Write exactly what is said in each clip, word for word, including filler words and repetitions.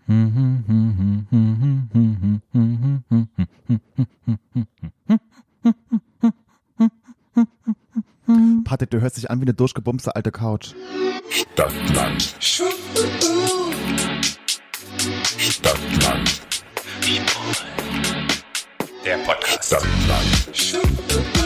Patrick, du hörst dich an wie eine durchgebumste alte Couch. Stadtland. Stadtland. Der Podcast. Stadtland. Stadtland.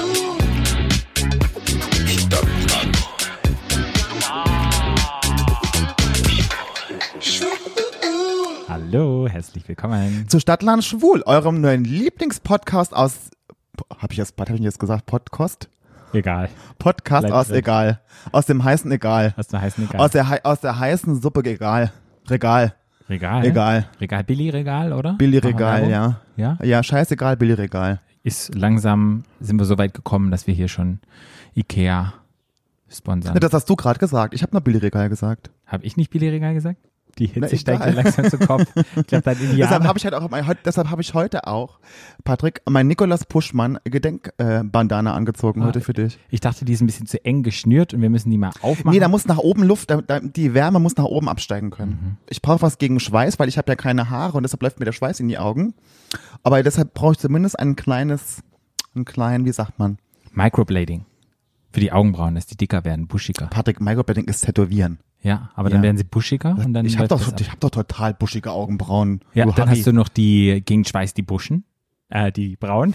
Hallo, herzlich willkommen zu Stadtland Schwul, eurem neuen Lieblingspodcast aus, habe ich jetzt, hab ich jetzt gesagt, Podcast? Egal. Podcast Bleib aus drin. Egal. Aus dem heißen Egal. Aus der heißen Egal. Aus der, hei- aus der heißen Suppe Egal. Regal. Regal. Egal. Regal, Billy-Regal, oder? Billy-Regal, ja. Ja? Ja, scheißegal, Billy-Regal. Ist langsam, sind wir so weit gekommen, dass wir hier schon Ikea sponsern. Ne, das hast du gerade gesagt. Ich habe nur Billy-Regal gesagt. Habe ich nicht Billy-Regal gesagt? Die Hitze Na, steigt egal. mir langsam zu Kopf. Ich glaube, dein Deshalb Indianer. habe ich halt auch, mein- heut- deshalb habe ich heute auch, Patrick, mein Nikolaus Puschmann Gedenkbandana angezogen Ah, heute für dich. Ich dachte, die ist ein bisschen zu eng geschnürt und wir müssen die mal aufmachen. Nee, da muss nach oben Luft, da, da, die Wärme muss nach oben absteigen können. Mhm. Ich brauche was gegen Schweiß, weil ich habe ja keine Haare und deshalb läuft mir der Schweiß in die Augen. Aber deshalb brauche ich zumindest ein kleines, einen kleinen, wie sagt man? Microblading. Für die Augenbrauen, dass die dicker werden, buschiger. Patrick, Microblading ist Tätowieren. Ja, aber dann Ja. werden sie buschiger und dann ich habe läuft doch, das ab. ich hab doch total buschige Augenbrauen. Ja, du dann Harry. hast du noch die gegen Schweiß die Buschen, äh, die Brauen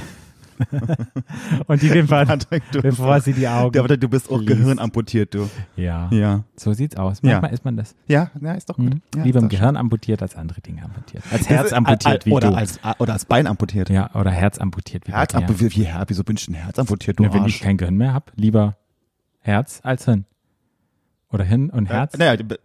und die Wimpern, Patrick, du, bevor sie die Augen. Ja, aber du bist auch liest. gehirnamputiert, du. Ja, Ja. so sieht's aus. Ja. Manchmal ist man das. Ja, ja, ist doch gut. Mhm. Ja, Lieber ist im doch Gehirn amputiert als andere Dinge amputiert. Als schön. Herz amputiert wie oder du. Als, oder als Bein amputiert. Ja, oder Herz amputiert wie Herz bei dir. amputiert, wie Herz, wieso bin ich ein Herz amputiert, du Ne, wenn Arsch? ich kein Gehirn mehr habe, lieber Herz als Hirn. Oder Hirn und Herz. Äh, naja, die-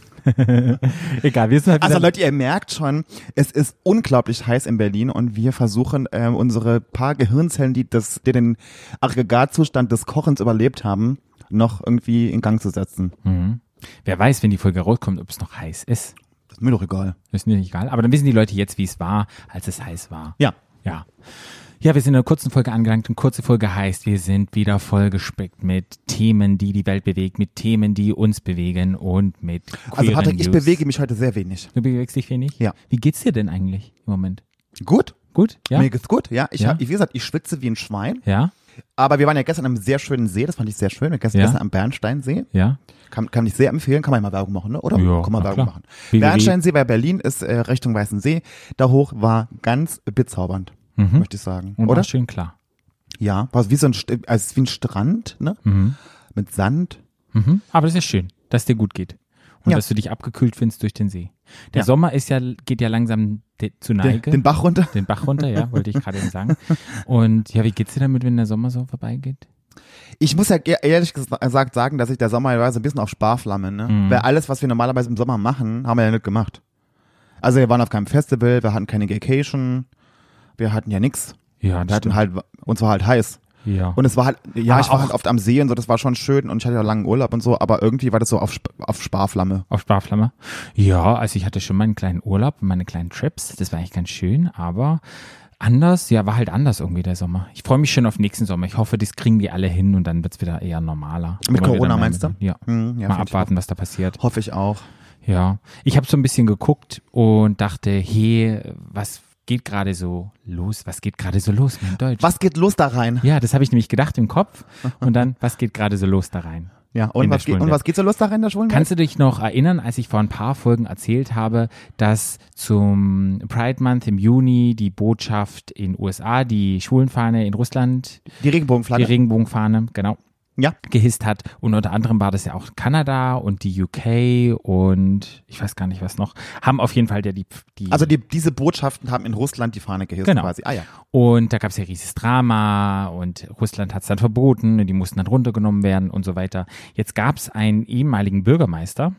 Egal, wir sind halt Also wieder- Leute, ihr merkt schon, es ist unglaublich heiß in Berlin und wir versuchen äh, unsere paar Gehirnzellen, die das, die den Aggregatzustand des Kochens überlebt haben, noch irgendwie in Gang zu setzen. Mhm. Wer weiß, wenn die Folge rauskommt, ob es noch heiß ist. Das ist mir doch egal. Ist mir nicht egal. Aber dann wissen die Leute jetzt, wie es war, als es heiß war. Ja. Ja. Ja, wir sind in einer kurzen Folge angelangt und kurze Folge heißt, wir sind wieder vollgespickt mit Themen, die die Welt bewegt, mit Themen, die uns bewegen und mit queeren Also Patrick, ich News. bewege mich heute sehr wenig. Du bewegst dich wenig? Ja. Wie geht's dir denn eigentlich im Moment? Gut? Gut? Ja? Mir geht's gut, ja. Ich Ja. hab, wie gesagt, ich schwitze wie ein Schwein. Ja? Aber wir waren ja gestern am sehr schönen See, das fand ich sehr schön. Wir waren Ja. gestern am Bernsteinsee. Ja? Kann, kann ich sehr empfehlen, kann man mal Werbung machen, ne? Oder? Ja, kann man na Werbung klar. machen. W W W. Bernsteinsee bei Berlin ist äh, Richtung Weißen See. Da hoch war ganz bezaubernd, Mhm. möchte ich sagen. Und Oder? war schön klar. Ja, war wie so ein, St- also es ist wie ein Strand, ne? Mhm. Mit Sand. Mhm. Aber das ist schön, dass es dir gut geht. Und Ja. dass du dich abgekühlt findest durch den See. Der Ja. Sommer ist ja, geht ja langsam de- zu Den, Neige. den Bach runter. Den Bach runter, ja, wollte ich gerade eben sagen. Und ja, wie geht's dir damit, wenn der Sommer so vorbeigeht? Ich muss ja ge- ehrlich gesagt sagen, dass ich der Sommer war so ein bisschen auf Sparflamme, ne? Mhm. Weil alles, was wir normalerweise im Sommer machen, haben wir ja nicht gemacht. Also wir waren auf keinem Festival, wir hatten keine Vacation, wir hatten ja nix. Ja, Wir hatten halt, uns war halt heiß. Ja. Und es war halt, ja, Aber ich war auch- halt oft am See und so, das war schon schön und ich hatte ja langen Urlaub und so, aber irgendwie war das so auf, Sp- auf Sparflamme. Auf Sparflamme? Ja, also ich hatte schon meinen kleinen Urlaub, meine kleinen Trips. Das war eigentlich ganz schön, aber anders, ja, war halt anders irgendwie der Sommer. Ich freue mich schon auf nächsten Sommer. Ich hoffe, das kriegen die alle hin und dann wird's wieder eher normaler. Mit Wo wir Corona wieder mehr meinst mit- du? Ja. Hm, ja, Mal find ich abwarten, was da passiert. Hoffe ich auch. Ja. Ich habe so ein bisschen geguckt und dachte, hey, was geht gerade so los? Was geht gerade so los mit dem Deutsch? Was geht los da rein? Ja, das habe ich nämlich gedacht im Kopf und dann, was geht gerade so los da rein? Ja, und In der was, geht, und Schwulenwelt. was geht so los da rein, der Schwulenwelt? Kannst du dich noch erinnern, als ich vor ein paar Folgen erzählt habe, dass zum Pride Month im Juni die Botschaft in U S A, die Schwulenfahne in Russland, Die Regenbogenflagge? die Regenbogenfahne, genau, ja. gehisst hat. Und unter anderem war das ja auch Kanada und die U K und ich weiß gar nicht was noch, haben auf jeden Fall der die, die Also die, diese Botschaften haben in Russland die Fahne gehisst Genau. quasi. Ah ja. Und da gab es ja riesiges Drama und Russland hat es dann verboten und die mussten dann runtergenommen werden und so weiter. Jetzt gab es einen ehemaligen Bürgermeister,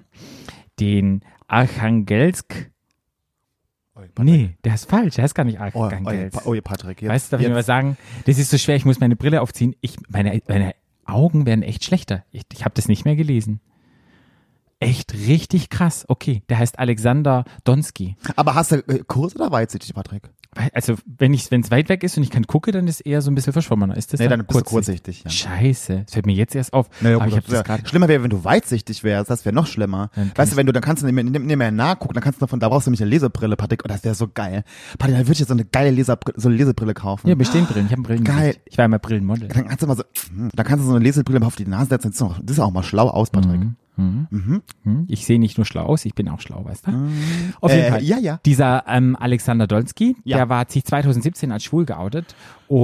den Archangelsk. Nee, der ist falsch, der heißt gar nicht Oh, oh, Archangelsk. oh, Patrick. Jetzt, Weißt du, darf ich jetzt, dir was sagen? Das ist so schwer, ich muss meine Brille aufziehen. Ich, meine, meine Augen werden echt schlechter. Ich, ich habe das nicht mehr gelesen. Echt richtig krass. Okay, der heißt Alexander Donsky. Aber hast du äh, Kurs oder weitsichtig, Patrick? Also, wenn ich, wenn es weit weg ist und ich kann gucke, dann ist eher so ein bisschen verschwommener. Ist das Nee, dann, dann bist du kurzsichtig. Ja. Scheiße, das fällt mir jetzt erst auf. Naja, aber gut, ich hab das das wär, gerade. schlimmer wäre, wenn du weitsichtig wärst, das wäre noch schlimmer. Dann kann Weißt du, ich- wenn du, dann kannst du nicht mehr, nicht mehr nachgucken, dann kannst du von, da brauchst du nämlich eine Lesebrille, Patrick, oh, das wäre so geil. Patrick, dann würde ich jetzt so eine geile Leserbrille, so eine Lesebrille kaufen. Ja, bestehen Brillen. Ich habe Brillen. Geil. Ich war immer Brillenmodel. Dann kannst du mal so, hm, dann kannst du so eine Lesebrille auf die Nase setzen, das ist auch, das ist auch mal schlau aus, Patrick. Mhm. Mhm. Mhm. Ich sehe nicht nur schlau aus, ich bin auch schlau, weißt du? Auf Äh, jeden Fall. ja, ja. Dieser ähm, Alexander Dolsky, Ja. der war hat sich zwanzig siebzehn als schwul geoutet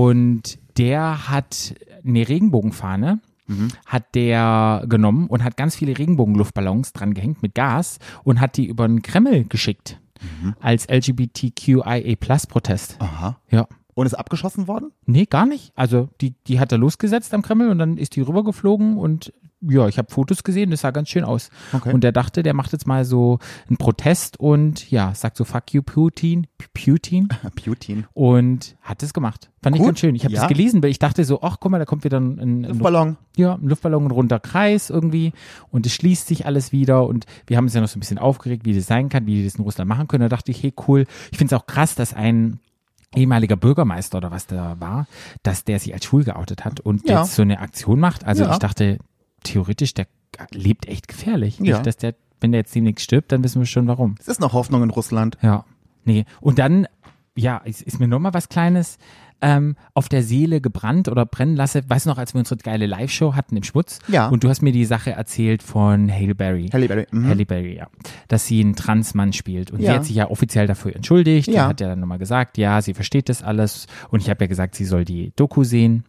und der hat eine Regenbogenfahne, Mhm. hat der genommen und hat ganz viele Regenbogenluftballons dran gehängt mit Gas und hat die über den Kreml geschickt Mhm. als L G B T Q I A Plus Protest. Aha. Ja. Und ist abgeschossen worden? Nee, gar nicht. Also die, die hat er losgesetzt am Kreml und dann ist die rübergeflogen und ja, ich habe Fotos gesehen, das sah ganz schön aus. Okay. Und der dachte, der macht jetzt mal so einen Protest und ja, sagt so fuck you Putin, Putin Putin. und hat es gemacht. Fand ich Gut, ganz schön. Ich habe ja. das gelesen, weil ich dachte so, ach guck mal, da kommt wieder ein, ein, ein, Luftballon. ja, ein Luftballon, ein runder Kreis irgendwie und es schließt sich alles wieder und wir haben uns ja noch so ein bisschen aufgeregt, wie das sein kann, wie die das in Russland machen können. Da dachte ich, hey cool, ich finde es auch krass, dass ein ehemaliger Bürgermeister oder was da war, dass der sich als schwul geoutet hat und Ja. jetzt so eine Aktion macht. Also Ja. ich dachte, theoretisch, der lebt echt gefährlich. Ja. Nicht, dass der, wenn der jetzt demnächst stirbt, dann wissen wir schon warum. Es ist noch Hoffnung in Russland. Ja. Nee. Und dann, ja, ist, ist mir nochmal was Kleines ähm, auf der Seele gebrannt oder brennen lasse. Weißt du noch, als wir unsere geile Live-Show hatten im Schmutz? Ja. Und du hast mir die Sache erzählt von Halle Berry. Halle Berry. Mhm. Halle Berry, ja. Dass sie einen Transmann spielt. Und Ja. sie hat sich ja offiziell dafür entschuldigt. Ja. Sie hat ja dann nochmal gesagt, ja, sie versteht das alles. Und ich habe ja gesagt, sie soll die Doku sehen,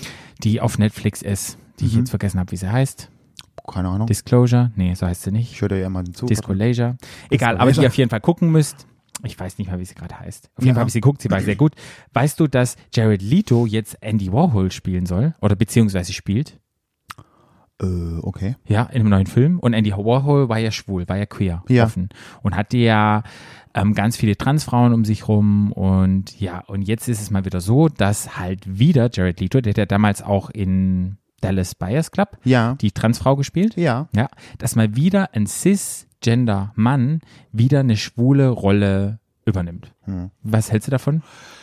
die auf Netflix ist, die ich Mhm. jetzt vergessen habe, wie sie heißt. Keine Ahnung. Disclosure? Nee, so heißt sie nicht. Ich höre dir ja mal zu. Disclosure. Egal, aber Disclosure. die auf jeden Fall gucken müsst. Ich weiß nicht mal, wie sie gerade heißt. Auf jeden Ja. Fall habe ich sie geguckt, sie war sehr gut. Weißt du, dass Jared Leto jetzt Andy Warhol spielen soll? Oder beziehungsweise spielt? Äh, okay. Ja, in einem neuen Film. Und Andy Warhol war ja schwul, war ja queer, Ja. offen. Und hatte ja ähm, ganz viele Transfrauen um sich rum. Und ja, und jetzt ist es mal wieder so, dass halt wieder Jared Leto, der hat ja damals auch in Dallas Buyers Club Ja. die Transfrau gespielt. Ja. Ja, dass mal wieder ein Cisgender-Mann wieder eine schwule Rolle übernimmt. Hm. Was hältst du davon?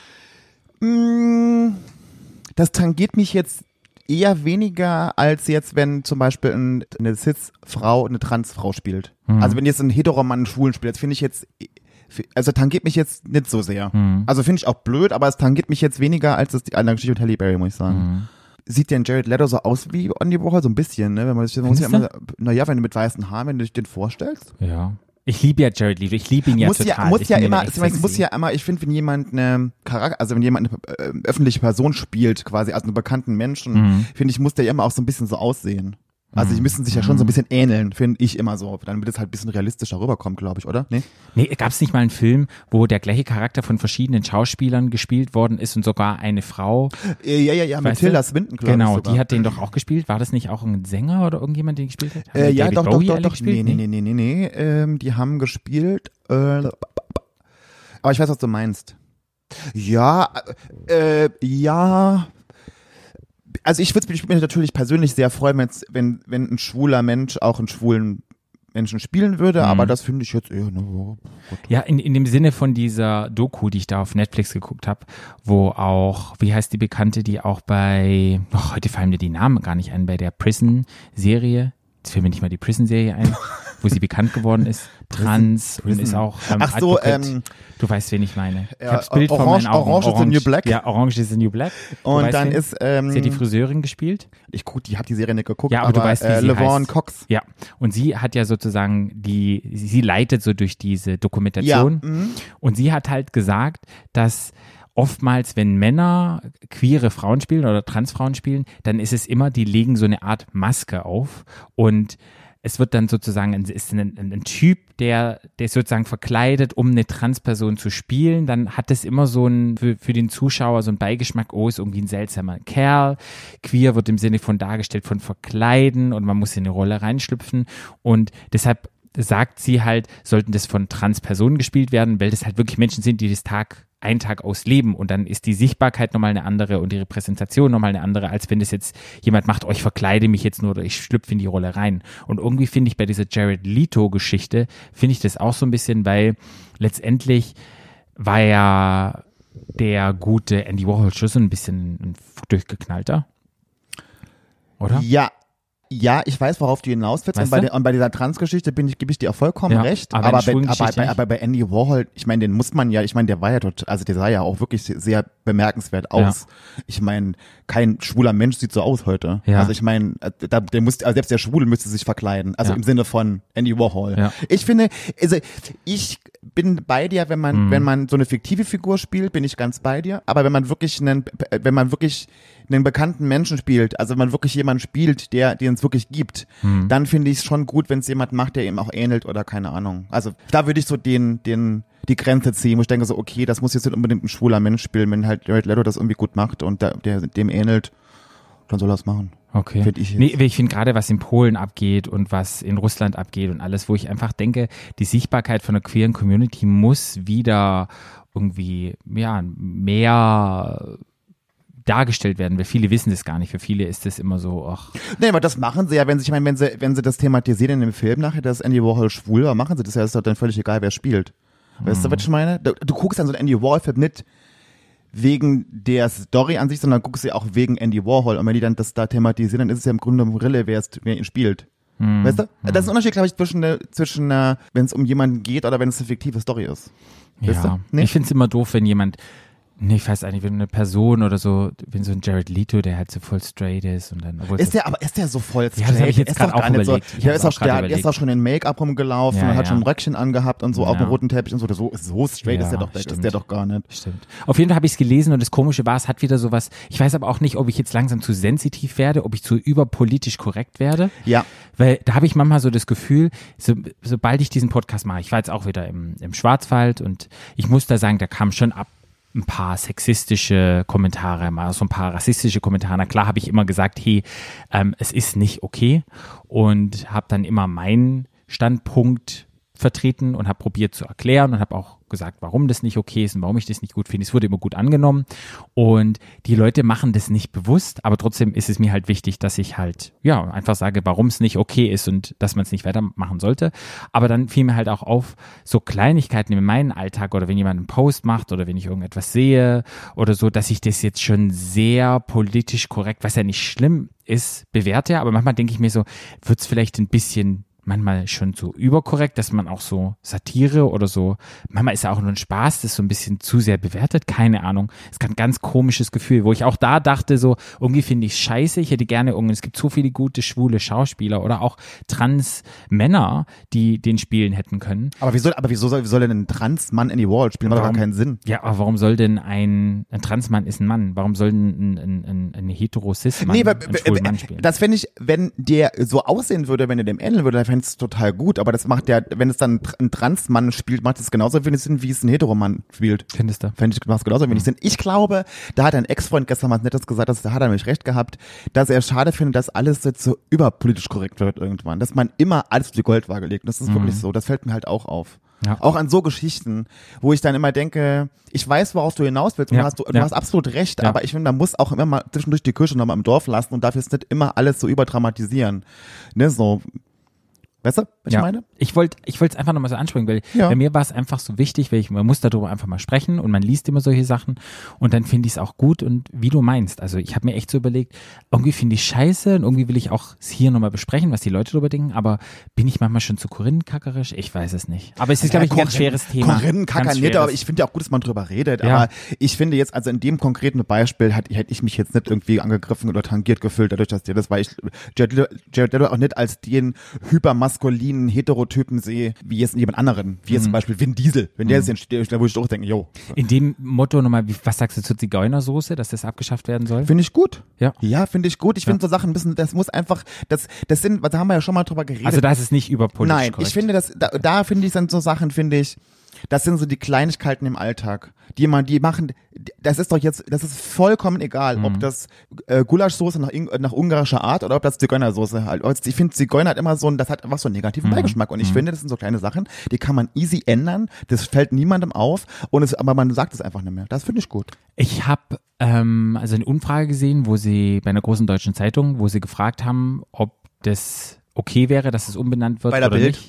Mm, Das tangiert mich jetzt eher weniger, als jetzt, wenn zum Beispiel ein, eine Cis-Frau eine Trans-Frau spielt. Mhm. Also wenn jetzt ein Heteromann einen Schwulen spielt, das finde ich jetzt, also tangiert mich jetzt nicht so sehr. Mhm. Also finde ich auch blöd, aber es tangiert mich jetzt weniger, als es die andere Geschichte mit Halle Berry, muss ich sagen. Mhm. Sieht denn Jared Leto so aus wie Andy Warhol? So ein bisschen, ne? Wenn man sich, man muss ja Findest immer, naja, wenn du mit weißen Haaren, wenn du dich den vorstellst. Ja. Ich liebe ja Jared Leto, ich liebe ihn ja muss total. ja, muss Ich ja finde ihn immer, echt ich meine, es muss sexy. ja immer, ich finde, wenn jemand eine Charakter, also wenn jemand eine äh, öffentliche Person spielt, quasi als einen bekannten Menschen, Mhm. finde ich, muss der ja immer auch so ein bisschen so aussehen. Also die müssen sich ja schon so ein bisschen ähneln, finde ich immer so. Dann wird es halt ein bisschen realistischer rüberkommen, glaube ich, oder? Nee? Nee, gab es nicht mal einen Film, wo der gleiche Charakter von verschiedenen Schauspielern gespielt worden ist und sogar eine Frau? Äh, Ja, ja, ja, mit Weißt du? Tilda Swinton, glaube ich. Genau, sogar. die hat den doch auch gespielt. War das nicht auch ein Sänger oder irgendjemand, den gespielt hat? Haben Äh, die ja, David doch, doch, Bowie doch, alle doch. gespielt? Nee, nee, nee, nee, nee, nee. Ähm, die haben gespielt. Äh, aber ich weiß, was du meinst. Ja, äh, ja. Also ich würde mich natürlich persönlich sehr freuen, wenn's, wenn, wenn ein schwuler Mensch auch einen schwulen Menschen spielen würde, Mhm. aber das finde ich jetzt eher, ne, oh, Gott. Ja, in, in dem Sinne von dieser Doku, die ich da auf Netflix geguckt habe, wo auch, wie heißt die Bekannte, die auch bei, oh, heute fallen mir die Namen gar nicht ein, bei der Prison-Serie, jetzt fällt mir nicht mal die Prison-Serie ein, wo sie bekannt geworden ist, trans Prison. und ist auch ähm, Ach so, Advocate. ähm, Du weißt, wen ich meine. Ich ja, hab's Bild vor Orange- meinen Augen. Orange is the New Black. Ja, Orange is the New Black. Du Und weißt, dann wen? ist, ähm, Sie hat die Friseurin gespielt. ich guck, die hab die Serie nicht geguckt, Ja, aber, aber, du weißt, wie äh, sie Laverne heißt. Cox. Ja, und sie hat ja sozusagen die, sie leitet so durch diese Dokumentation. Ja, mhm. Und sie hat halt gesagt, dass oftmals, wenn Männer queere Frauen spielen oder Transfrauen spielen, dann ist es immer, die legen so eine Art Maske auf und es wird dann sozusagen, ein, ist ein, ein, ein Typ, der, der ist sozusagen verkleidet, um eine Transperson zu spielen, dann hat es immer so ein, für, für den Zuschauer so ein Beigeschmack, oh, ist irgendwie ein seltsamer Kerl. Queer wird im Sinne von dargestellt von verkleiden und man muss in eine Rolle reinschlüpfen und deshalb sagt sie halt, sollten das von Transpersonen gespielt werden, weil das halt wirklich Menschen sind, die das Tag einen Tag aus leben und dann ist die Sichtbarkeit nochmal eine andere und die Repräsentation nochmal eine andere, als wenn das jetzt jemand macht, oh, ich verkleide mich jetzt nur oder ich schlüpfe in die Rolle rein. Und irgendwie finde ich bei dieser Jared Leto-Geschichte, finde ich das auch so ein bisschen, weil letztendlich war ja der gute Andy Warhol schon so ein bisschen ein durchgeknallter, oder? Ja. Ja, ich weiß, worauf du hinaus willst. Und bei, de, und bei dieser Trans-Geschichte bin ich, gebe ich dir auch vollkommen Ja, recht. aber Aber, in bei, aber, Schwulengeschichte bei, nicht. aber bei Andy Warhol, ich meine, den muss man ja, ich meine, der war ja dort, also der sah ja auch wirklich sehr bemerkenswert aus. Ja. Ich meine, kein schwuler Mensch sieht so aus heute. Ja. Also ich meine, da, der muss, also selbst der Schwule müsste sich verkleiden. Also Ja. im Sinne von Andy Warhol. Ja. Ich finde, also ich bin bei dir, wenn man, Mhm. wenn man so eine fiktive Figur spielt, bin ich ganz bei dir. Aber wenn man wirklich einen, wenn man wirklich einen bekannten Menschen spielt, also wenn man wirklich jemanden spielt, der, den es wirklich gibt, Mhm. dann finde ich es schon gut, wenn es jemand macht, der ihm auch ähnelt oder keine Ahnung. Also da würde ich so den, den, die Grenze ziehen, wo ich denke so, okay, das muss jetzt nicht unbedingt ein schwuler Mensch spielen, wenn halt Jared Leto das irgendwie gut macht und der, der dem ähnelt, dann soll er es machen. Okay. Find ich jetzt. nee, ich finde gerade, was in Polen abgeht und was in Russland abgeht und alles, wo ich einfach denke, die Sichtbarkeit von der queeren Community muss wieder irgendwie, ja, mehr dargestellt werden, weil viele wissen das gar nicht. Für viele ist das immer so, ach. Nee, aber das machen sie ja, wenn sie, ich meine, wenn sie, wenn sie das thematisieren in dem Film nachher, dass Andy Warhol schwul war, machen sie das ja, ist doch dann völlig egal, wer spielt. Weißt du, was ich meine? Du, du guckst dann so einen Andy Warhol-Film nicht wegen der Story an sich, sondern guckst sie auch wegen Andy Warhol. Und wenn die dann das da thematisieren, dann ist es ja im Grunde Rille, wer, ist, wer ihn spielt. Hm. Weißt du? Das ist ein Unterschied, glaube ich, zwischen, äh, zwischen äh, wenn es um jemanden geht oder wenn es eine fiktive Story ist. Weißt Ja, du? Nee? ich finde es immer doof, wenn jemand, nee, ich weiß eigentlich, wenn eine Person oder so, wenn so ein Jared Leto, der halt so voll straight ist und dann, obwohl Ist das- der, aber ist der so voll straight? Ja, das hab ich jetzt Ist grad doch gar auch nicht überlegt. So, Ich der, hab's ist auch auch, grad der, der überlegt. ist auch schon in Make-up rumgelaufen Ja, und hat ja. schon ein Röckchen angehabt und so auf dem Ja. roten Teppich und so. So, so straight Ja, ist der doch, der, ist stimmt. der doch gar nicht. Stimmt. Auf jeden Fall habe ich es gelesen und das Komische war, es hat wieder sowas, ich weiß aber auch nicht, ob ich jetzt langsam zu sensitiv werde, ob ich zu überpolitisch korrekt werde. Ja. Weil da habe ich manchmal so das Gefühl, so, sobald ich diesen Podcast mache, ich war jetzt auch wieder im, im Schwarzwald und ich muss da sagen, da kam schon ab ein paar sexistische Kommentare, mal so ein paar rassistische Kommentare. Na klar habe ich immer gesagt, hey, ähm, es ist nicht okay und habe dann immer meinen Standpunkt vertreten und habe probiert zu erklären und habe auch gesagt, warum das nicht okay ist und warum ich das nicht gut finde. Es wurde immer gut angenommen und die Leute machen das nicht bewusst, aber trotzdem ist es mir halt wichtig, dass ich halt, ja, einfach sage, warum es nicht okay ist und dass man es nicht weitermachen sollte. Aber dann fiel mir halt auch auf, so Kleinigkeiten in meinem Alltag oder wenn jemand einen Post macht oder wenn ich irgendetwas sehe oder so, dass ich das jetzt schon sehr politisch korrekt, was ja nicht schlimm ist, bewerte, aber manchmal denke ich mir so, wird es vielleicht ein bisschen manchmal schon so überkorrekt, dass man auch so Satire oder so, manchmal ist ja auch nur ein Spaß, das so ein bisschen zu sehr bewertet, keine Ahnung. Es ist ein ganz komisches Gefühl, wo ich auch da dachte so, irgendwie finde ich scheiße, ich hätte gerne irgendwie, es gibt so viele gute schwule Schauspieler oder auch Trans-Männer, die den spielen hätten können. Aber wieso, aber wieso soll, wie soll denn ein Trans-Mann Andy Warhol spielen? Macht doch gar Warum? keinen Sinn. Ja, aber warum soll denn ein, ein Transmann ist ein Mann, warum soll denn ein, ein, ein, ein hetero-cis-Mann Nee, aber, einen schwulen Mann spielen? das fände ich, wenn der so aussehen würde, wenn er dem ähneln würde, dann fände ich es total gut. Aber das macht ja, wenn es dann ein Trans-Mann spielt, macht es genauso wenig Sinn, wie es ein Heteromann spielt. Findest du? Fände ich, macht es genauso wenig Sinn. Ich glaube, da hat ein Ex-Freund gestern was Nettes gesagt, dass, da hat er nämlich recht gehabt, dass er schade findet, dass alles jetzt so überpolitisch korrekt wird irgendwann. Dass man immer alles auf die Goldwaage legt. Das ist Mhm. wirklich so. Das fällt mir halt auch auf. Ja. Auch an so Geschichten, wo ich dann immer denke, ich weiß, worauf du hinaus willst und Ja, du, hast, du, du ja. hast absolut recht, Ja. aber ich finde, man muss auch immer mal zwischendurch die Kirche nochmal im Dorf lassen und darf jetzt nicht immer alles so überdramatisieren. Ne, so. Weißt du, was Ja. ich meine? Ich wollte ich wollte es einfach nochmal so ansprechen, weil Ja. bei mir war es einfach so wichtig, weil ich, man muss darüber einfach mal sprechen und man liest immer solche Sachen und dann finde ich es auch gut und wie du meinst. Also ich habe mir echt so überlegt, irgendwie finde ich scheiße und irgendwie will ich auch es hier nochmal besprechen, was die Leute darüber denken, aber bin ich manchmal schon zu korinenkackerisch? Ich weiß es nicht. Aber es ist, glaube ich, ein ganz schweres Thema. Korinenkacker Ganz nicht, aber schweres. ich finde ja auch gut, dass man drüber redet. Ja. Aber ich finde jetzt, also in dem konkreten Beispiel hat, hätte ich mich jetzt nicht irgendwie angegriffen oder tangiert gefühlt, dadurch, dass dir das, weil ich Jared Leto- Jared Leto auch nicht als den hypermaskulinen Heterotypen sehe, wie jetzt jemand anderen. Wie jetzt zum Beispiel Vin Diesel. Wenn der jetzt entsteht, da würde ich auch denken, yo. In dem Motto nochmal, wie- was sagst du zur Zigeunersoße, dass das abgeschafft werden soll? Finde ich gut. Ja. Ja, finde ich gut. Ich finde so Sachen müssen, das muss einfach, das, das sind, da haben wir ja schon mal drüber geredet. Also da ist es nicht überpolitisch Nein, korrekt. ich finde das, da, da finde ich sind so Sachen, finde ich, das sind so die Kleinigkeiten im Alltag, die man, die machen, das ist doch jetzt, das ist vollkommen egal, Mhm. ob das äh, Gulaschsoße nach, Ing- nach ungarischer Art oder ob das Zigeunersoße halt. Ich finde, Zigeuner hat immer so ein, das hat einfach so einen negativen Mhm. Beigeschmack und ich finde, das sind so kleine Sachen, die kann man easy ändern, das fällt niemandem auf und es, aber man sagt es einfach nicht mehr. Das finde ich gut. Ich habe ähm, also eine Umfrage gesehen, wo sie bei einer großen deutschen Zeitung, wo sie gefragt haben, ob das okay wäre, dass es umbenannt wird Bei der oder Bild? nicht.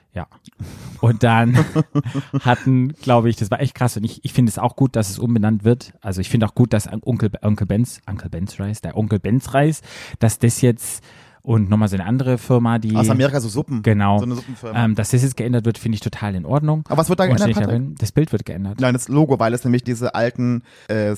Ja. Und dann hatten, glaube ich, das war echt krass. Und ich, ich finde es auch gut, dass es umbenannt wird. Also ich finde auch gut, dass Onkel, Onkel Benz, Onkel Benz Reis, der Onkel Benz Reis, dass das jetzt und nochmal so eine andere Firma, die Aus Amerika so Suppen. Genau. So eine Suppenfirma. Ähm, dass das jetzt geändert wird, finde ich total in Ordnung. Aber was wird da Und geändert, stehe ich Patrick? darin. Das Bild wird geändert. Nein, das Logo, weil es nämlich diese alten äh,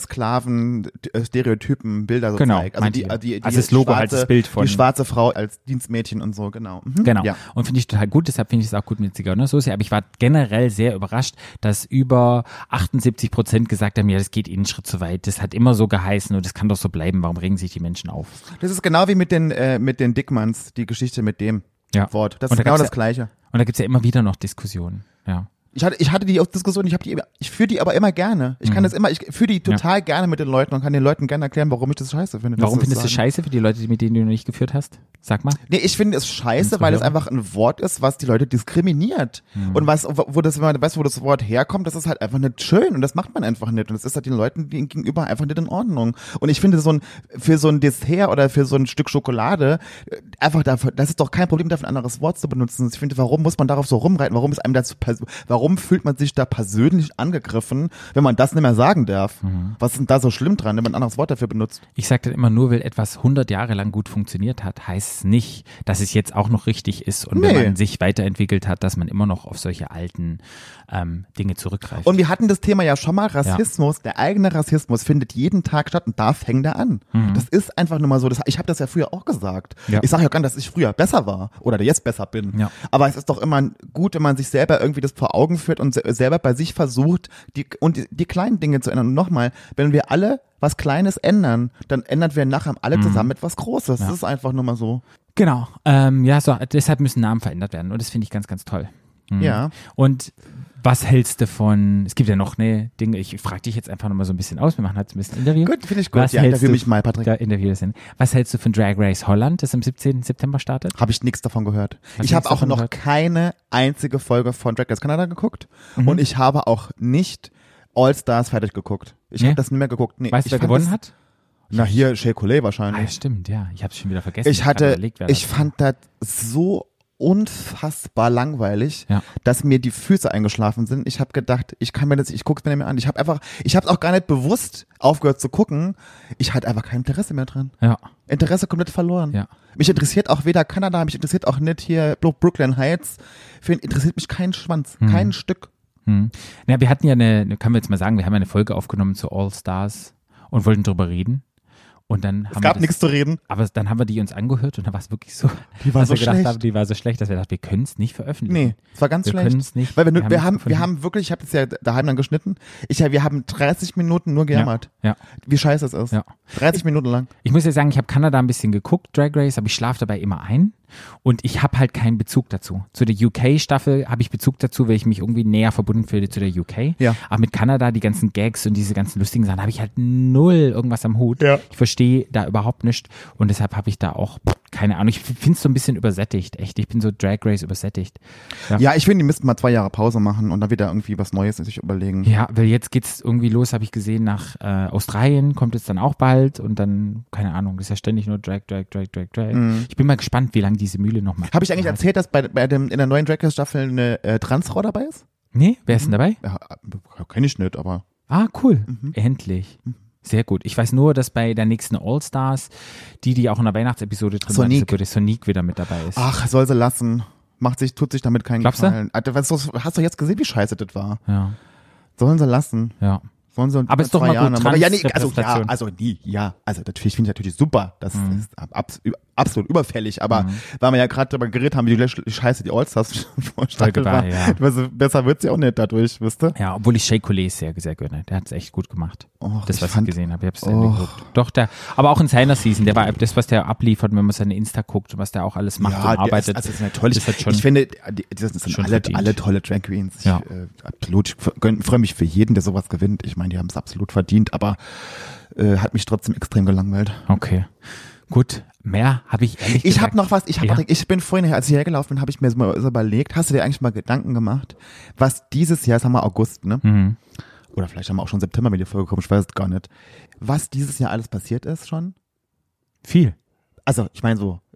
Sklaven-Stereotypen, Bilder so Genau, zeigt. Also meint die, ihr. die, die Also das Logo schwarze, halt das Bild von- Die schwarze Frau als Dienstmädchen und so, genau. Mhm. Genau. Ja. Und finde ich total gut, deshalb finde ich es auch gut mit Zigeunersoße. Aber ich war generell sehr überrascht, dass über achtundsiebzig Prozent gesagt haben, ja, das geht ihnen einen Schritt zu weit. Das hat immer so geheißen und das kann doch so bleiben. Warum regen sich die Menschen auf? Das ist genau wie mit den, äh, mit den Dickmanns, die Geschichte mit dem Ja. Wort. Das Und ist da genau gab's das Gleiche. Und da gibt's ja immer wieder noch Diskussionen. Ja. Ich hatte, ich hatte die Diskussion, ich habe die, immer- ich führe die aber immer gerne. Ich kann Mhm. das immer, ich führe die total gerne mit den Leuten und kann den Leuten gerne erklären, warum ich das scheiße finde. dass Warum sie das findest du sagen. scheiße für die Leute, die- mit denen du noch nicht geführt hast? Sag mal. Nee, ich finde es scheiße, Unsere weil es Hörer. einfach ein Wort ist, was die Leute diskriminiert. Mhm. Und was, wo das, wenn man weiß, wo das Wort herkommt, das ist halt einfach nicht schön und das macht man einfach nicht. Und das ist halt den Leuten gegenüber einfach nicht in Ordnung. Und ich finde so ein, für so ein Dessert oder für so ein Stück Schokolade, äh, einfach dafür, das ist doch kein Problem, dafür ein anderes Wort zu benutzen. Ich finde, warum muss man darauf so rumreiten? Warum ist einem das, pers- warum fühlt man sich da persönlich angegriffen, wenn man das nicht mehr sagen darf? Mhm. Was ist denn da so schlimm dran, wenn man ein anderes Wort dafür benutzt? Ich sage dann immer, nur weil etwas hundert Jahre lang gut funktioniert hat, heißt es nicht, dass es jetzt auch noch richtig ist und Nee. wenn man sich weiterentwickelt hat, dass man immer noch auf solche alten ähm, Dinge zurückgreift. Und wir hatten das Thema ja schon mal, Rassismus, der eigene Rassismus findet jeden Tag statt und da fängt er an. Das ist einfach nur mal so, das, ich habe das ja früher auch gesagt. Ja. Ich sage ja gar nicht, dass ich früher besser war oder jetzt besser bin. Ja. Aber es ist doch immer gut, wenn man sich selber irgendwie das vor Augen führt und se- selber bei sich versucht, die, und die, die kleinen Dinge zu ändern. Und nochmal, wenn wir alle was Kleines ändern, dann ändern wir nachher alle zusammen etwas Großes. Das ist einfach nur mal so. Genau. Ähm, ja, so, deshalb müssen Namen verändert werden und das finde ich ganz, ganz toll. Mhm. Ja. Und was hältst du von, es gibt ja noch eine Dinge, ich frage dich jetzt einfach nochmal so ein bisschen aus, wir machen halt ein bisschen Interview. Gut, finde ich gut. Was Ja, hältst interview du- mich mal, Patrick. Da interview das hin. Was hältst du von Drag Race Holland, das am siebzehnten September startet? Habe ich nichts davon gehört. Hast Ich du habe nichts auch davon noch gehört? keine einzige Folge von Drag Race Canada geguckt Mhm. und ich habe auch nicht All Stars fertig geguckt. Ich Nee? habe das nicht mehr geguckt. Nee, Weißt ich du, wer fand gewonnen das, hat? Na hier, Shea Coulee Ah, ja, wahrscheinlich. stimmt, ja. Ich habe es schon wieder vergessen. ich hab gerade hatte, überlegt, wer ich das war. fand das so unfassbar langweilig, Ja. dass mir die Füße eingeschlafen sind. Ich habe gedacht, ich kann mir das, ich gucke es mir nicht mehr an. Ich habe einfach, ich habe auch gar nicht bewusst aufgehört zu gucken. Ich hatte einfach kein Interesse mehr dran. Ja, Interesse komplett verloren. ja. Mich interessiert auch weder Kanada, mich interessiert auch nicht hier Brooklyn Heights. Für ihn interessiert mich kein Schwanz, Hm. kein Stück. Hm. Ja, wir hatten ja eine, können wir jetzt mal sagen, wir haben ja eine Folge aufgenommen zu All Stars und wollten drüber reden. Und dann Es haben gab wir das, nichts zu reden. aber dann haben wir die uns angehört und dann war es wirklich so, Die war dass so wir gedacht schlecht. haben, die war so schlecht, dass wir dachten, wir können es nicht veröffentlichen. Nee, es war ganz wir schlecht. können es nicht. Weil wir, nur, wir, nichts haben, wir gefunden. haben wirklich, ich habe das ja daheim dann geschnitten, ich, wir haben dreißig Minuten nur gejammert, Ja. wie scheiße es ist. Ja. dreißig Minuten lang. Ich muss ja sagen, ich habe Kanada ein bisschen geguckt, Drag Race, aber ich schlafe dabei immer ein und ich habe halt keinen Bezug dazu. Zu der U K-Staffel habe ich Bezug dazu, weil ich mich irgendwie näher verbunden fühle zu der U K. Ja. Aber mit Kanada, die ganzen Gags und diese ganzen lustigen Sachen, habe ich halt null irgendwas am Hut. Ja. Ich verstehe da überhaupt nicht und deshalb habe ich da auch, keine Ahnung, ich finde es so ein bisschen übersättigt, echt. Ich bin so Drag Race übersättigt. Ja. Ja, ich finde, die müssten mal zwei Jahre Pause machen und dann wieder irgendwie was Neues sich überlegen. Ja, weil jetzt geht's irgendwie los, habe ich gesehen, nach äh, Australien kommt es dann auch bald und dann, keine Ahnung, ist ja ständig nur Drag, Drag, Drag, Drag, Drag. Mhm. Ich bin mal gespannt, wie lange diese Mühle noch macht. Habe ich eigentlich erzählt, dass bei, bei dem, in der neuen Drag Race Staffel eine äh, Transfrau dabei ist? Nee, wer ist denn dabei? Ja, kenne ich nicht, aber Ah, cool. Mhm. Endlich. Sehr gut. Ich weiß nur, dass bei der nächsten All-Stars, die, die auch in der Weihnachtsepisode drin Sonique. war, diese Sonique wieder mit dabei ist. ach, soll sie lassen. Macht sich, tut sich damit keinen Glaubst du? Gefallen. Alter, was, hast du jetzt gesehen, wie scheiße das war? Ja, Sollen sie lassen. ja. Sollen sie Aber ist doch zwei mal Jahren gut, haben. Aber ja, nee, also ja, Transrepräsentation. also nie, ja, also natürlich finde ich natürlich super, das Mhm. ist abs absolut überfällig, aber Mhm. weil wir ja gerade darüber geredet haben, wie die Scheiße die Allstars vorstellen war, ja. also besser wird's ja auch nicht dadurch, wisst ihr? Ja, obwohl ich Shea Coulee sehr, sehr gönne. Der hat es echt gut gemacht. Och, das, ich was ich fand- gesehen habe. Ich habe es Och. geguckt. Doch, der, aber auch in seiner Season, der war das, was der abliefert, wenn man seine Insta guckt und was der auch alles macht und der arbeitet. Ist, also das ist natürlich, das hat schon- ich finde, die, das sind schon alle, verdient. alle tolle Drag Queens. Ich, Ja. äh, absolut, ich freue mich für jeden, der sowas gewinnt. Ich meine, die haben es absolut verdient, aber äh, hat mich trotzdem extrem gelangweilt. Okay. Gut. Mehr habe ich ehrlich Ich gesagt. habe noch was, ich, hab, Ja. Patrick, ich bin vorhin, her, als ich hergelaufen bin, habe ich mir so mal so überlegt, hast du dir eigentlich mal Gedanken gemacht, was dieses Jahr, jetzt haben wir August, ne? Mhm. Oder vielleicht haben wir auch schon September, wenn die Folge kommt, ich weiß es gar nicht. Was dieses Jahr alles passiert ist schon? Viel. Also, ich meine so,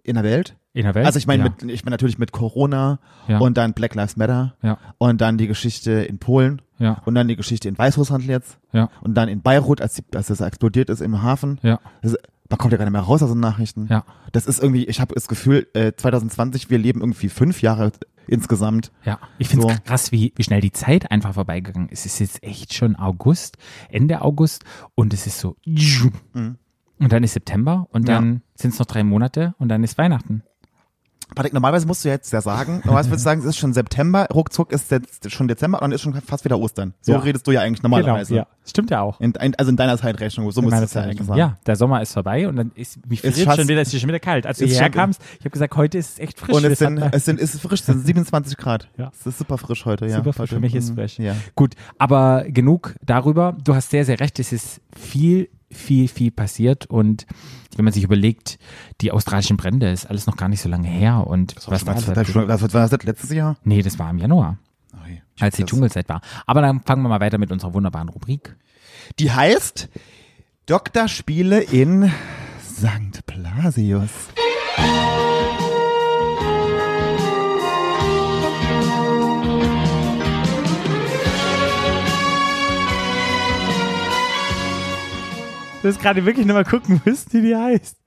in der Welt. In der Welt? Also ich meine, ja. mit, ich meine natürlich mit Corona Ja. und dann Black Lives Matter Ja. und dann die Geschichte in Polen Ja. und dann die Geschichte in Weißrussland jetzt Ja. und dann in Beirut, als, die, als das explodiert ist im Hafen. Ja. Das, man kommt ja gar nicht mehr raus aus den Nachrichten. Ja. Das ist irgendwie, ich habe das Gefühl, äh, zwanzig zwanzig, wir leben irgendwie fünf Jahre insgesamt. Ja, ich finde es So. krass, wie, wie schnell die Zeit einfach vorbeigegangen ist. Es ist jetzt echt schon August, Ende August und es ist so Mhm. und dann ist September und dann Ja. sind es noch drei Monate und dann ist Weihnachten. Patrick, normalerweise musst du jetzt ja sagen, normalerweise würdest du sagen, es ist schon September, ruckzuck ist jetzt schon Dezember und dann ist schon fast wieder Ostern. So Ja. redest du ja eigentlich normalerweise. Genau, ja. Stimmt ja auch. In, in, also in deiner Zeitrechnung, so In musst du meiner es ja Zeit. eigentlich sagen. Ja, der Sommer ist vorbei und dann ist mich Ist friert fast- schon wieder, es ist schon wieder kalt. Als du ist hierher schon- kamst, ich habe gesagt, heute ist es echt frisch. Und es Das sind, hat- es sind, es ist frisch, es sind siebenundzwanzig Grad. Ja. Es ist super frisch heute, ja. Super frisch, Heute, für mich ist mm, frisch. Ja. Gut, aber genug darüber. Du hast sehr, sehr recht. Es ist viel, viel, viel passiert und wenn man sich überlegt, die australischen Brände ist alles noch gar nicht so lange her und was da Was, das, das war das letztes Jahr? Nee, das war im Januar, Ui, als die das- Dschungelzeit war. Aber dann fangen wir mal weiter mit unserer wunderbaren Rubrik. Die heißt Doktorspiele in Sankt Blasius. Du hast gerade wirklich nochmal gucken müssen, wie die heißt.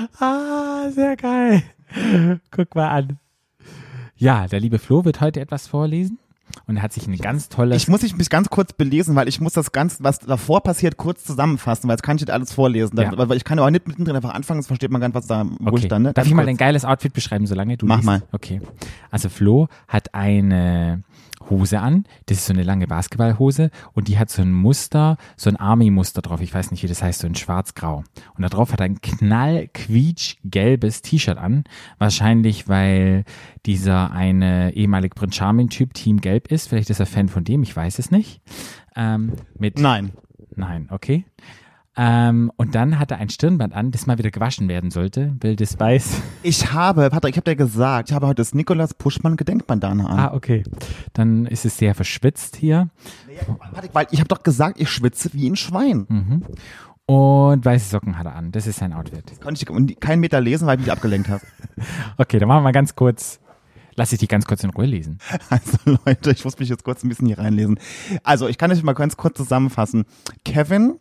Ah, sehr geil. Guck mal an. Ja, der liebe Flo wird heute etwas vorlesen und er hat sich eine ganz tolle... Ich muss ich mich ganz kurz belesen, weil ich muss das ganz, was davor passiert, kurz zusammenfassen, weil jetzt kann ich nicht alles vorlesen. Dann, Ja. weil ich kann aber nicht mittendrin einfach anfangen, sonst versteht man gar nicht, was da wo Okay. ich dann, ne? Darf Ganz ich mal kurz. dein geiles Outfit beschreiben, solange du Mach liest? mal. Okay. Also Flo hat eine Hose an, das ist so eine lange Basketballhose und die hat so ein Muster, so ein Army-Muster drauf, ich weiß nicht, wie das heißt, so in schwarz-grau. Und da drauf hat er ein knallquietsch-gelbes T-Shirt an, wahrscheinlich, weil dieser eine ehemalige Prince Charming-Typ Team Gelb ist, vielleicht ist er Fan von dem, ich weiß es nicht. Ähm, mit Nein. Nein, okay. Ähm, und dann hat er ein Stirnband an, das mal wieder gewaschen werden sollte, wildes Weiß. Ich habe, Patrick, ich habe dir gesagt, ich habe heute das Nikolaus Puschmann Gedenkbandana an. Ah, okay. Dann ist es sehr verschwitzt hier. Patrick, weil ich habe doch gesagt, ich schwitze wie ein Schwein. Mhm. Und weiße Socken hat er an. Das ist sein Outfit. Konnte ich und keinen Meter lesen, weil ich mich abgelenkt habe. Okay, dann machen wir mal ganz kurz. Lass ich dich ganz kurz in Ruhe lesen. Also Leute, ich muss mich jetzt kurz ein bisschen hier reinlesen. Also ich kann euch mal ganz kurz zusammenfassen. Kevin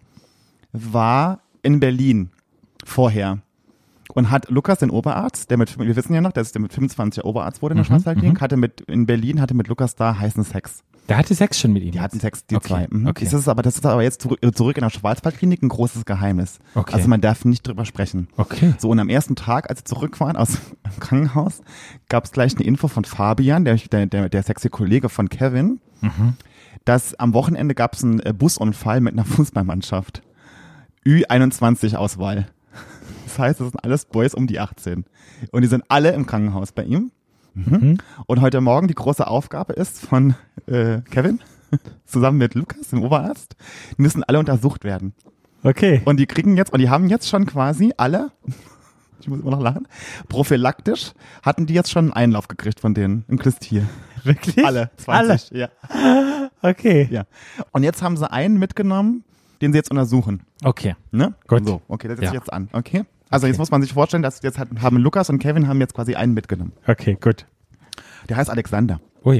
war in Berlin vorher und hat Lukas, den Oberarzt, der mit, wir wissen ja noch, dass der mit fünfundzwanzig Oberarzt wurde in der Mhm, Schwarzwaldklinik, hatte mit, in Berlin, hatte mit Lukas da heißen Sex. Der hatte Sex schon mit ihm. Die hatten Sex, die Okay, zwei. Mhm. okay. Das ist aber, das ist aber jetzt zurück, zurück in der Schwarzwaldklinik ein großes Geheimnis. Okay. Also man darf nicht drüber sprechen. Okay. So, und am ersten Tag, als sie zurück waren aus dem Krankenhaus, gab es gleich eine Info von Fabian, der, der, der, der sexy Kollege von Kevin, Mhm. dass am Wochenende gab es einen äh, Busunfall mit einer Fußballmannschaft. Ü einundzwanzig Auswahl. Das heißt, das sind alles Boys um die achtzehn. Und die sind alle im Krankenhaus bei ihm. Mhm. Und heute Morgen die große Aufgabe ist von äh, Kevin, zusammen mit Lukas, dem Oberarzt, die müssen alle untersucht werden. Okay. Und die kriegen jetzt, und die haben jetzt schon quasi alle, ich muss immer noch lachen, prophylaktisch hatten die jetzt schon einen Einlauf gekriegt von denen im Klistier. Wirklich? Alle, zwanzig. Ja. Okay. ja. Und jetzt haben sie einen mitgenommen, den sie jetzt untersuchen. Okay. Ne? Gut. So, okay, das setze Ja. ich jetzt an. Okay? Also Okay. jetzt muss man sich vorstellen, dass jetzt hat, haben Lukas und Kevin haben jetzt quasi einen mitgenommen. Okay, gut. Der heißt Alexander. Ui.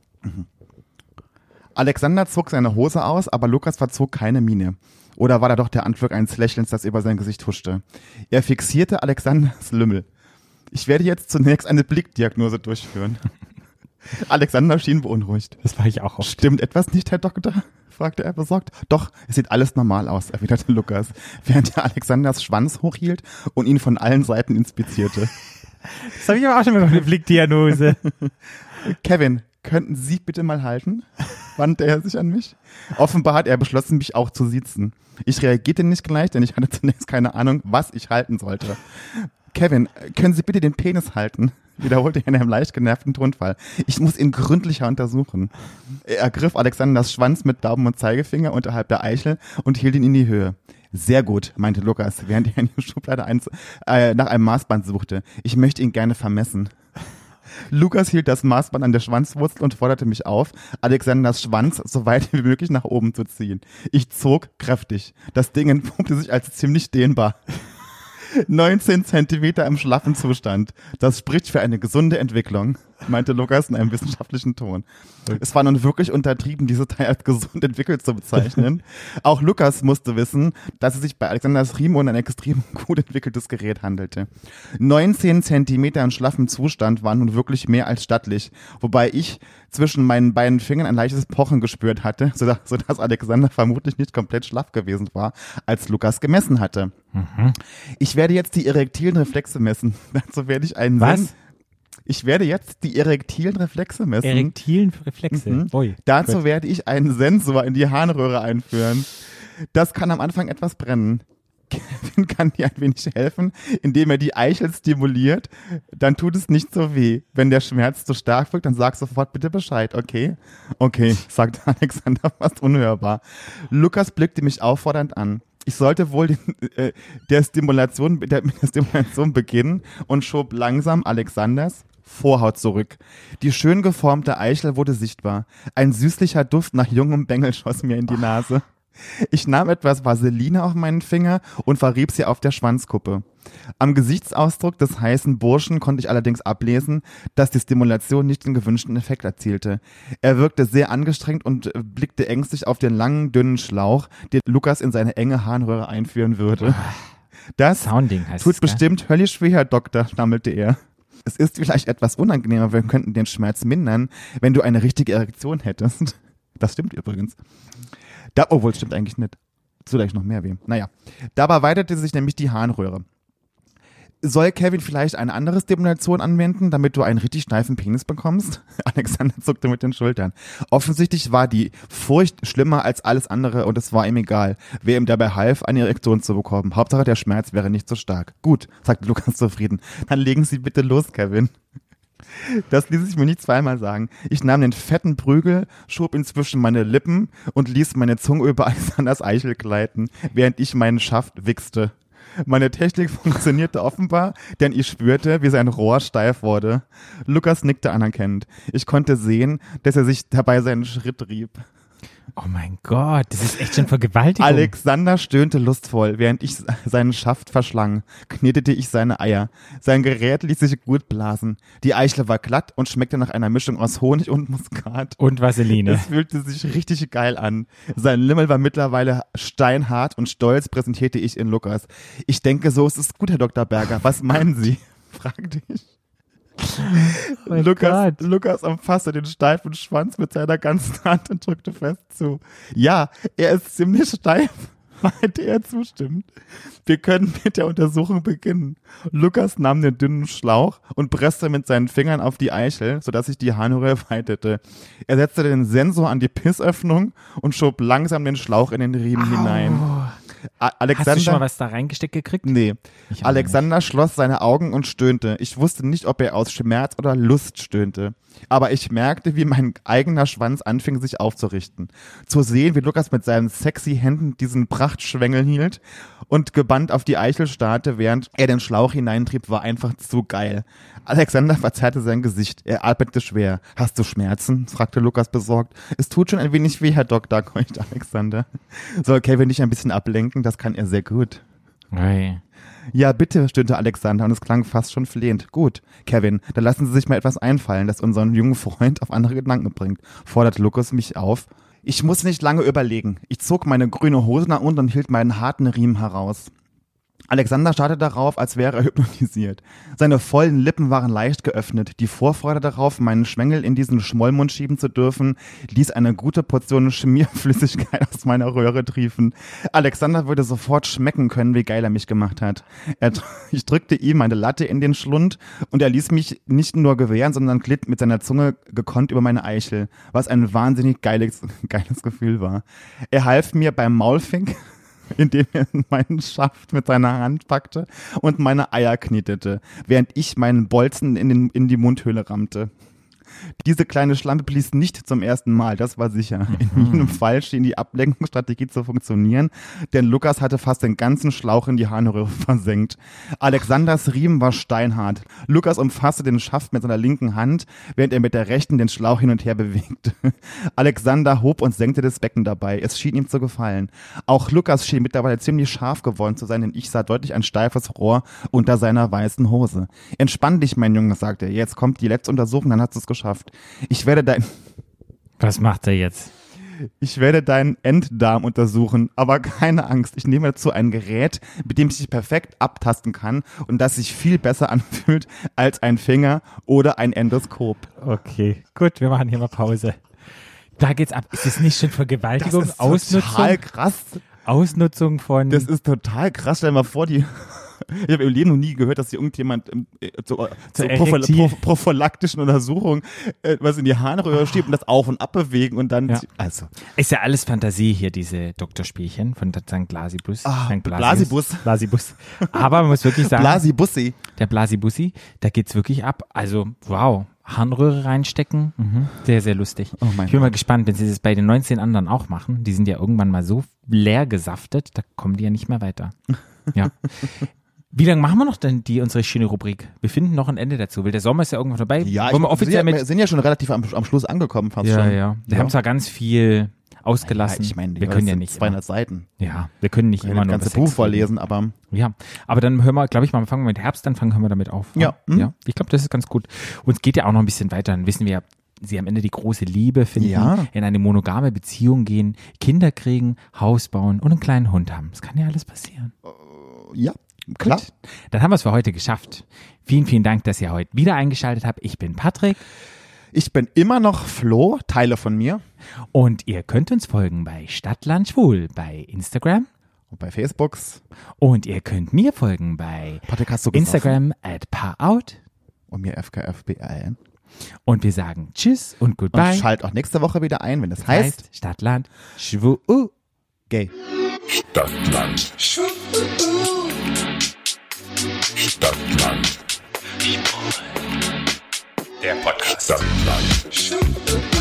Alexander zog seine Hose aus, aber Lukas verzog keine Miene. Oder war da doch der Anflug eines Lächelns, das über sein Gesicht huschte? Er fixierte Alexanders Lümmel. Ich werde jetzt zunächst eine Blickdiagnose durchführen. Alexander schien beunruhigt. Das war ich auch oft. Stimmt etwas nicht, Herr Doktor? Fragte er besorgt. Doch, es sieht alles normal aus, erwiderte Lukas, während er Alexanders Schwanz hochhielt und ihn von allen Seiten inspizierte. Das habe ich aber auch schon mal eine Blickdiagnose. Kevin, könnten Sie bitte mal halten? Wandte er sich an mich. Offenbar hat er beschlossen, mich auch zu siezen. Ich reagierte nicht gleich, denn ich hatte zunächst keine Ahnung, was ich halten sollte. Kevin, können Sie bitte den Penis halten? Wiederholte er in einem leicht genervten Tonfall. Ich muss ihn gründlicher untersuchen. Er ergriff Alexanders Schwanz mit Daumen und Zeigefinger unterhalb der Eichel und hielt ihn in die Höhe. Sehr gut, meinte Lukas, während er in die Schublade eins, äh, nach einem Maßband suchte. Ich möchte ihn gerne vermessen. Lukas hielt das Maßband an der Schwanzwurzel und forderte mich auf, Alexanders Schwanz so weit wie möglich nach oben zu ziehen. Ich zog kräftig. Das Ding entpuppte sich als ziemlich dehnbar. neunzehn Zentimeter im schlaffen Zustand. Das spricht für eine gesunde Entwicklung, meinte Lukas in einem wissenschaftlichen Ton. Es war nun wirklich untertrieben, diese Teil als gesund entwickelt zu bezeichnen. Auch Lukas musste wissen, dass es sich bei Alexanders Riemen um ein extrem gut entwickeltes Gerät handelte. neunzehn Zentimeter im schlaffen Zustand waren nun wirklich mehr als stattlich, wobei ich zwischen meinen beiden Fingern ein leichtes Pochen gespürt hatte, sodass, sodass Alexander vermutlich nicht komplett schlaff gewesen war, als Lukas gemessen hatte. Mhm. Ich werde jetzt die erektilen Reflexe messen. Dazu werde ich einen Was? Sen- Ich werde jetzt die erektilen Reflexe messen. Erektilen Reflexe. Mhm. Ui. Dazu Gut. werde ich einen Sensor in die Harnröhre einführen. Das kann am Anfang etwas brennen. Kevin kann dir ein wenig helfen, indem er die Eichel stimuliert. Dann tut es nicht so weh. Wenn der Schmerz zu stark wirkt, dann sag sofort bitte Bescheid, okay? Okay, sagte Alexander fast unhörbar. Lukas blickte mich auffordernd an. Ich sollte wohl den, äh, der Stimulation, der, mit der Stimulation beginnen und schob langsam Alexanders Vorhaut zurück. Die schön geformte Eichel wurde sichtbar. Ein süßlicher Duft nach jungem Bengel schoss mir in die Nase. Ich nahm etwas Vaseline auf meinen Finger und verrieb sie auf der Schwanzkuppe. Am Gesichtsausdruck des heißen Burschen konnte ich allerdings ablesen, dass die Stimulation nicht den gewünschten Effekt erzielte. Er wirkte sehr angestrengt und blickte ängstlich auf den langen, dünnen Schlauch, den Lukas in seine enge Harnröhre einführen würde. Das Sounding heißt tut es, gell? bestimmt höllisch weh, Herr Doktor, stammelte er. Es ist vielleicht etwas unangenehmer, wir könnten den Schmerz mindern, wenn du eine richtige Erektion hättest. Das stimmt übrigens. Da, obwohl, stimmt eigentlich nicht. Tut eigentlich noch mehr weh. Naja, dabei weitete sich nämlich die Harnröhre. Soll Kevin vielleicht eine andere Stimulation anwenden, damit du einen richtig steifen Penis bekommst? Alexander zuckte mit den Schultern. Offensichtlich war die Furcht schlimmer als alles andere und es war ihm egal, wer ihm dabei half, eine Erektion zu bekommen. Hauptsache der Schmerz wäre nicht so stark. Gut, sagte Lukas zufrieden. Dann legen Sie bitte los, Kevin. Das ließ ich mir nicht zweimal sagen. Ich nahm den fetten Prügel, schob ihn zwischen meine Lippen und ließ meine Zunge über Alexanders Eichel gleiten, während ich meinen Schaft wichste. Meine Technik funktionierte offenbar, denn ich spürte, wie sein Rohr steif wurde. Lukas nickte anerkennend. Ich konnte sehen, dass er sich dabei seinen Schritt rieb. Oh mein Gott, das ist echt schon Vergewaltigung. Alexander stöhnte lustvoll, während ich seinen Schaft verschlang, knetete ich seine Eier. Sein Gerät ließ sich gut blasen. Die Eichel war glatt und schmeckte nach einer Mischung aus Honig und Muskat. Und Vaseline. Es fühlte sich richtig geil an. Sein Limmel war mittlerweile steinhart und stolz präsentierte ich in Lukas. Ich denke, so ist es gut, Herr Doktor Berger. Was meinen Sie? fragte ich. Oh mein Lukas, Gott. Lukas umfasste den steifen Schwanz mit seiner ganzen Hand und drückte fest zu. Ja, er ist ziemlich steif, meinte er zustimmend. Wir können mit der Untersuchung beginnen. Lukas nahm den dünnen Schlauch und presste mit seinen Fingern auf die Eichel, sodass sich die Harnröhre weitete. Er setzte den Sensor an die Pissöffnung und schob langsam den Schlauch in den Riemen Au. hinein. A- Alexander, Hast du schon mal was da reingesteckt gekriegt? Nee. Ich auch Alexander schloss seine Augen und stöhnte. Ich wusste nicht, ob er aus Schmerz oder Lust stöhnte. Aber ich merkte, wie mein eigener Schwanz anfing, sich aufzurichten. Zu sehen, wie Lukas mit seinen sexy Händen diesen Prachtschwengel hielt und gebannt auf die Eichel starrte, während er den Schlauch hineintrieb, war einfach zu geil. Alexander verzerrte sein Gesicht. Er atmete schwer. Hast du Schmerzen? Fragte Lukas besorgt. Es tut schon ein wenig weh, Herr Doktor, keuchte Alexander. Soll Kevin dich ein bisschen ablenken? Das kann er sehr gut. Ui. Ja, bitte, stöhnte Alexander und es klang fast schon flehend. Gut, Kevin, dann lassen Sie sich mal etwas einfallen, das unseren jungen Freund auf andere Gedanken bringt, forderte Lukas mich auf. Ich muss nicht lange überlegen. Ich zog meine grüne Hose nach unten und hielt meinen harten Riemen heraus. Alexander starrte darauf, als wäre er hypnotisiert. Seine vollen Lippen waren leicht geöffnet. Die Vorfreude darauf, meinen Schwengel in diesen Schmollmund schieben zu dürfen, ließ eine gute Portion Schmierflüssigkeit aus meiner Röhre triefen. Alexander würde sofort schmecken können, wie geil er mich gemacht hat. Er, ich drückte ihm meine Latte in den Schlund und er ließ mich nicht nur gewähren, sondern glitt mit seiner Zunge gekonnt über meine Eichel, was ein wahnsinnig geiles, geiles Gefühl war. Er half mir beim Maulfink, indem er meinen Schaft mit seiner Hand packte und meine Eier knetete, während ich meinen Bolzen in, den, in die Mundhöhle rammte. Diese kleine Schlampe blies nicht zum ersten Mal, das war sicher. In jedem Fall schien die Ablenkungsstrategie zu funktionieren, denn Lukas hatte fast den ganzen Schlauch in die Harnröhre versenkt. Alexanders Riemen war steinhart. Lukas umfasste den Schaft mit seiner linken Hand, während er mit der rechten den Schlauch hin und her bewegte. Alexander hob und senkte das Becken dabei. Es schien ihm zu gefallen. Auch Lukas schien mittlerweile ziemlich scharf geworden zu sein, denn ich sah deutlich ein steifes Rohr unter seiner weißen Hose. Entspann dich, mein Junge, sagte er. Jetzt kommt die letzte Untersuchung, dann hast du es geschafft. Ich werde dein... Was macht er jetzt? Ich werde deinen Enddarm untersuchen, aber keine Angst. Ich nehme dazu ein Gerät, mit dem ich dich perfekt abtasten kann und das sich viel besser anfühlt als ein Finger oder ein Endoskop. Okay, gut, wir machen hier mal Pause. Da geht's ab. Ist das nicht schon Vergewaltigung? Das ist Ausnutzung? total krass. Ausnutzung von... Das ist total krass. Stell dir mal vor, die... Ich habe im Leben noch nie gehört, dass hier irgendjemand ähm, zu, äh, zur Prophyl- Pro- prophylaktischen Untersuchung äh, was in die Harnröhre schiebt und das auf und ab bewegen und dann... Ja. Also. Ist ja alles Fantasie hier, diese Doktorspielchen von Sankt Blasibus. Ah, Sankt Blasibus. Blasibus. Aber man muss wirklich sagen, Blasibussi. der Blasibussi, da geht's wirklich ab. Also, wow. Harnröhre reinstecken. Mhm. Sehr, sehr lustig. Oh mein ich bin mal Gott. gespannt, wenn sie das bei den neunzehn anderen auch machen. Die sind ja irgendwann mal so leer gesaftet, da kommen die ja nicht mehr weiter. Ja. Wie lange machen wir noch denn die, unsere schöne Rubrik? Wir finden noch ein Ende dazu, weil der Sommer ist ja irgendwann vorbei. Ja, ich, Wollen wir wir, offiziell sind ja, mit, wir sind ja schon relativ am, am Schluss angekommen fast ja, schon. ja. Wir Ja. haben zwar ganz viel ausgelassen. Ja, ich meine, wir können ja nicht zweihundert Seiten. Immer, ja, wir können nicht Ich immer kann nur das ganze das Buch Sex vorlesen, aber Ja, aber dann hören wir, glaube ich mal, fangen wir mit Herbst an, fangen wir damit auf. Ja. Mhm. ja. Ich glaube, das ist ganz gut. Uns geht ja auch noch ein bisschen weiter. Dann wissen wir, sie am Ende die große Liebe finden, Ja. in eine monogame Beziehung gehen, Kinder kriegen, Haus bauen und einen kleinen Hund haben. Das kann ja alles passieren. ja, klar. Gut, dann haben wir es für heute geschafft. Vielen, vielen Dank, dass ihr heute wieder eingeschaltet habt. Ich bin Patrick. Ich bin immer noch Flo, Teile von mir. Und ihr könnt uns folgen bei Stadtland Schwul bei Instagram. Und bei Facebooks. Und ihr könnt mir folgen bei Patrick, hast du gesoffen? Instagram at parout. Und mir F K F B L. Und wir sagen Tschüss und Und Goodbye. schalt auch nächste Woche wieder ein, wenn das Das heißt, heißt Stadtland Schwul. gay. Stadtland. Stadtland. Der Podcast. Stadtland.